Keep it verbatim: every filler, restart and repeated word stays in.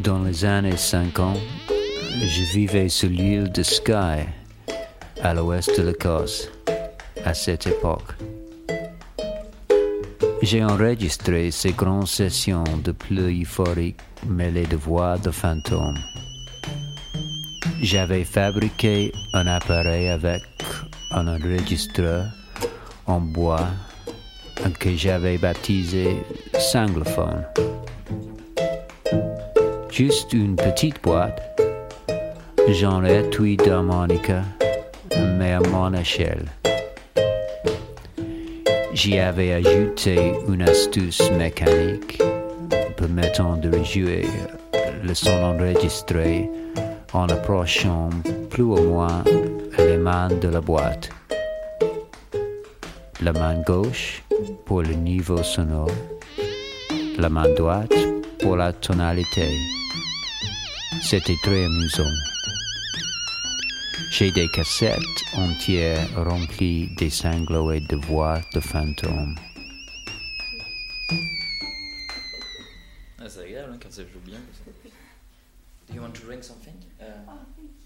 Dans les années cinquante, je vivais sur l'île de Skye, à l'ouest de l'Écosse, à cette époque. J'ai enregistré ces grandes sessions de pluie euphorique mêlées de voix de fantômes. J'avais fabriqué un appareil avec un enregistreur en bois que j'avais baptisé Sanglophone. Juste une petite boîte, genre étui d'harmonica, mais à mon échelle. J'y avais ajouté une astuce mécanique permettant de rejouer le son enregistré en approchant plus ou moins les mains de la boîte. La main gauche pour le niveau sonore, la main droite pour la tonalité. C'était très amusant. J'ai des cassettes entières remplies des sanglots et de voix de fantômes. Ah, c'est agréable hein, quand ça joue bien. Do you want to drink something? Uh...